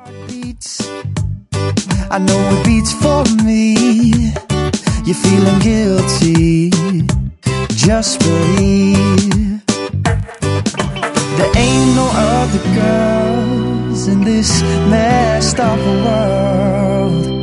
Beats. I know it beats for me. You're feeling guilty. Just believe there ain't no other girls in this messed up world.